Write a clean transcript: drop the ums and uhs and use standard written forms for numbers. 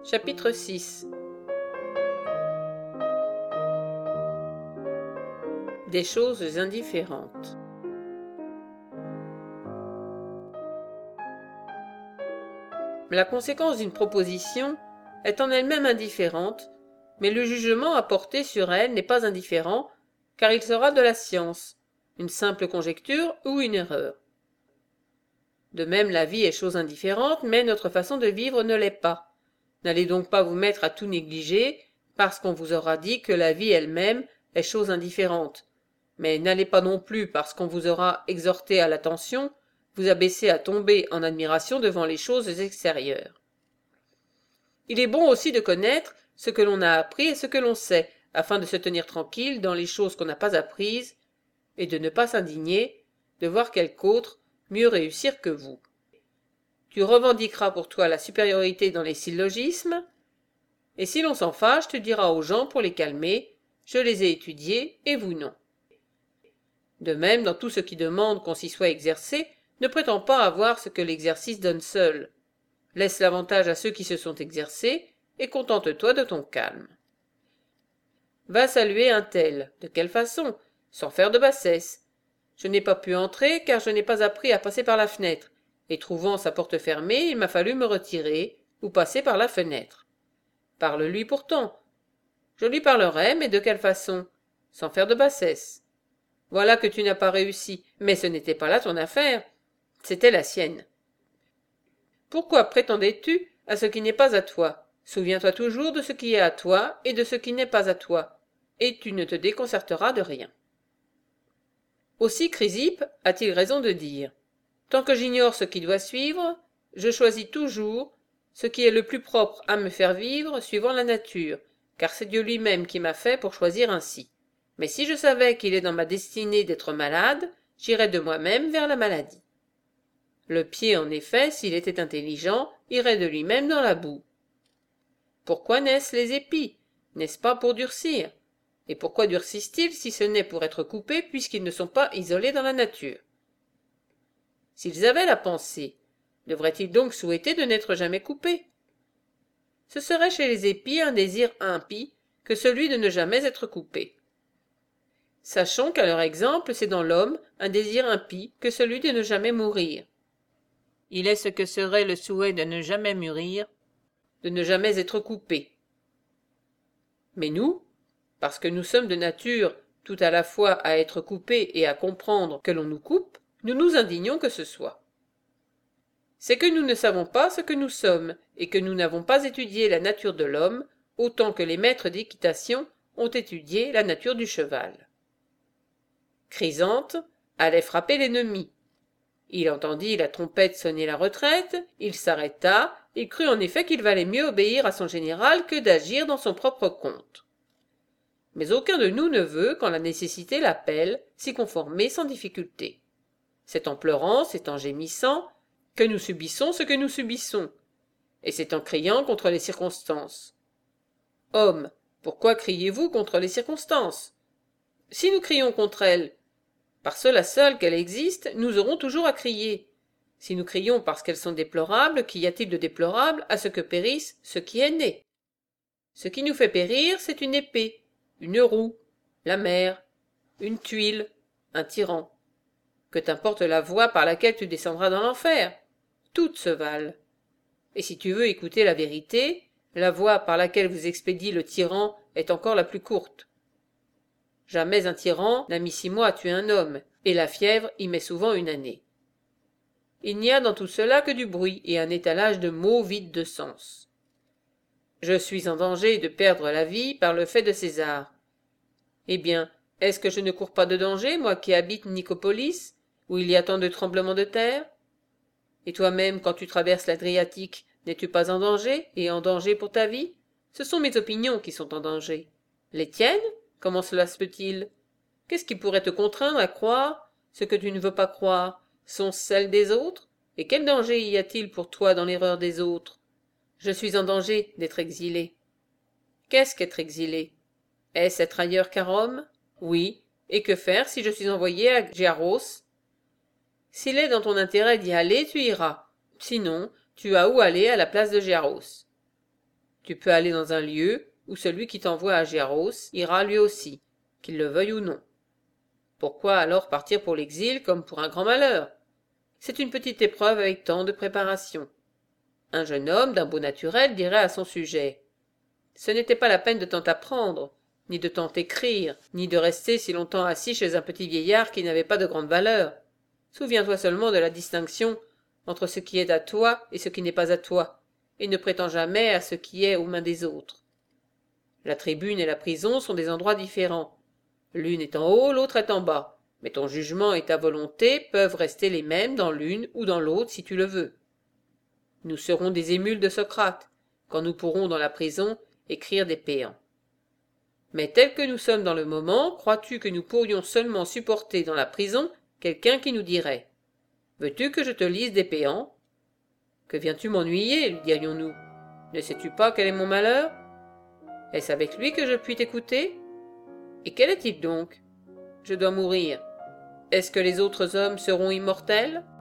Chapitre 6. Des choses indifférentes. La conséquence d'une proposition est en elle-même indifférente, mais le jugement apporté sur elle n'est pas indifférent, car il sera de la science, une simple conjecture ou une erreur. De même, la vie est chose indifférente, mais notre façon de vivre ne l'est pas. N'allez donc pas vous mettre à tout négliger, parce qu'on vous aura dit que la vie elle-même est chose indifférente. Mais n'allez pas non plus, parce qu'on vous aura exhorté à l'attention, vous abaisser à tomber en admiration devant les choses extérieures. Il est bon aussi de connaître ce que l'on a appris et ce que l'on sait, afin de se tenir tranquille dans les choses qu'on n'a pas apprises, et de ne pas s'indigner de voir quelque autre mieux réussir que vous. Tu revendiqueras pour toi la supériorité dans les syllogismes, et si l'on s'en fâche, tu diras aux gens pour les calmer, je les ai étudiés et vous non. De même, dans tout ce qui demande qu'on s'y soit exercé, ne prétends pas avoir ce que l'exercice donne seul. Laisse l'avantage à ceux qui se sont exercés, et contente-toi de ton calme. Va saluer un tel. De quelle façon? Sans faire de bassesse. Je n'ai pas pu entrer, car je n'ai pas appris à passer par la fenêtre, et trouvant sa porte fermée, il m'a fallu me retirer, ou passer par la fenêtre. Parle-lui pourtant. Je lui parlerai, mais de quelle façon? Sans faire de bassesse. Voilà que tu n'as pas réussi, mais ce n'était pas là ton affaire, c'était la sienne. Pourquoi prétendais-tu à ce qui n'est pas à toi? Souviens-toi toujours de ce qui est à toi et de ce qui n'est pas à toi, et tu ne te déconcerteras de rien. Aussi Chrysippe a-t-il raison de dire: tant que j'ignore ce qui doit suivre, je choisis toujours ce qui est le plus propre à me faire vivre suivant la nature, car c'est Dieu lui-même qui m'a fait pour choisir ainsi. Mais si je savais qu'il est dans ma destinée d'être malade, j'irais de moi-même vers la maladie. Le pied, en effet, s'il était intelligent, irait de lui-même dans la boue. Pourquoi naissent les épis? N'est-ce pas pour durcir? Et pourquoi durcissent-ils si ce n'est pour être coupés puisqu'ils ne sont pas isolés dans la nature? S'ils avaient la pensée, devraient-ils donc souhaiter de n'être jamais coupés? Ce serait chez les épis un désir impie que celui de ne jamais être coupés. Sachons qu'à leur exemple, c'est dans l'homme un désir impie que celui de ne jamais mourir. Il est ce que serait le souhait de ne jamais mûrir, de ne jamais être coupé. Mais nous, parce que nous sommes de nature tout à la fois à être coupés et à comprendre que l'on nous coupe, nous nous indignons que ce soit. C'est que nous ne savons pas ce que nous sommes, et que nous n'avons pas étudié la nature de l'homme, autant que les maîtres d'équitation ont étudié la nature du cheval. Chrysanthe allait frapper l'ennemi. Il entendit la trompette sonner la retraite, il s'arrêta, il crut en effet qu'il valait mieux obéir à son général que d'agir dans son propre compte. Mais aucun de nous ne veut, quand la nécessité l'appelle, s'y conformer sans difficulté. C'est en pleurant, c'est en gémissant, que nous subissons ce que nous subissons, et c'est en criant contre les circonstances. Hommes, pourquoi criez-vous contre les circonstances? Si nous crions contre elles, par cela seul qu'elle existe, nous aurons toujours à crier. Si nous crions parce qu'elles sont déplorables, qu'y a-t-il de déplorable à ce que périsse ce qui est né? Ce qui nous fait périr, c'est une épée, une roue, la mer, une tuile, un tyran. Que t'importe la voie par laquelle tu descendras dans l'enfer? Toutes se valent. Et si tu veux écouter la vérité, la voie par laquelle vous expédie le tyran est encore la plus courte. Jamais un tyran n'a mis 6 mois à tuer un homme, et la fièvre y met souvent une année. Il n'y a dans tout cela que du bruit et un étalage de mots vides de sens. Je suis en danger de perdre la vie par le fait de César. Eh bien, est-ce que je ne cours pas de danger, moi qui habite Nicopolis, où il y a tant de tremblements de terre? Et toi-même, quand tu traverses l'Adriatique, n'es-tu pas en danger, et en danger pour ta vie? Ce sont mes opinions qui sont en danger. Les tiennes? Comment cela se peut-il? Qu'est-ce qui pourrait te contraindre à croire ce que tu ne veux pas croire? Sont celles des autres? Et quel danger y a-t-il pour toi dans l'erreur des autres? Je suis en danger d'être exilé. Qu'est-ce qu'être exilé? Est-ce être ailleurs qu'à Rome? Oui. Et que faire si je suis envoyé à Giaros? S'il est dans ton intérêt d'y aller, tu iras. Sinon, tu as où aller à la place de Giaros. Tu peux aller dans un lieu où celui qui t'envoie à Géros ira lui aussi, qu'il le veuille ou non. Pourquoi alors partir pour l'exil comme pour un grand malheur? C'est une petite épreuve avec tant de préparation. Un jeune homme d'un beau naturel dirait à son sujet: ce n'était pas la peine de tant apprendre, ni de tant écrire, ni de rester si longtemps assis chez un petit vieillard qui n'avait pas de grande valeur. Souviens-toi seulement de la distinction entre ce qui est à toi et ce qui n'est pas à toi, et ne prétends jamais à ce qui est aux mains des autres. La tribune et la prison sont des endroits différents. L'une est en haut, l'autre est en bas, mais ton jugement et ta volonté peuvent rester les mêmes dans l'une ou dans l'autre si tu le veux. Nous serons des émules de Socrate, quand nous pourrons dans la prison écrire des péans. Mais tel que nous sommes dans le moment, crois-tu que nous pourrions seulement supporter dans la prison quelqu'un qui nous dirait: veux-tu que je te lise des péans? Que viens-tu m'ennuyer, lui dirions-nous. Ne sais-tu pas quel est mon malheur? Est-ce avec lui que je puis t'écouter? Et quel est-il donc? Je dois mourir. Est-ce que les autres hommes seront immortels?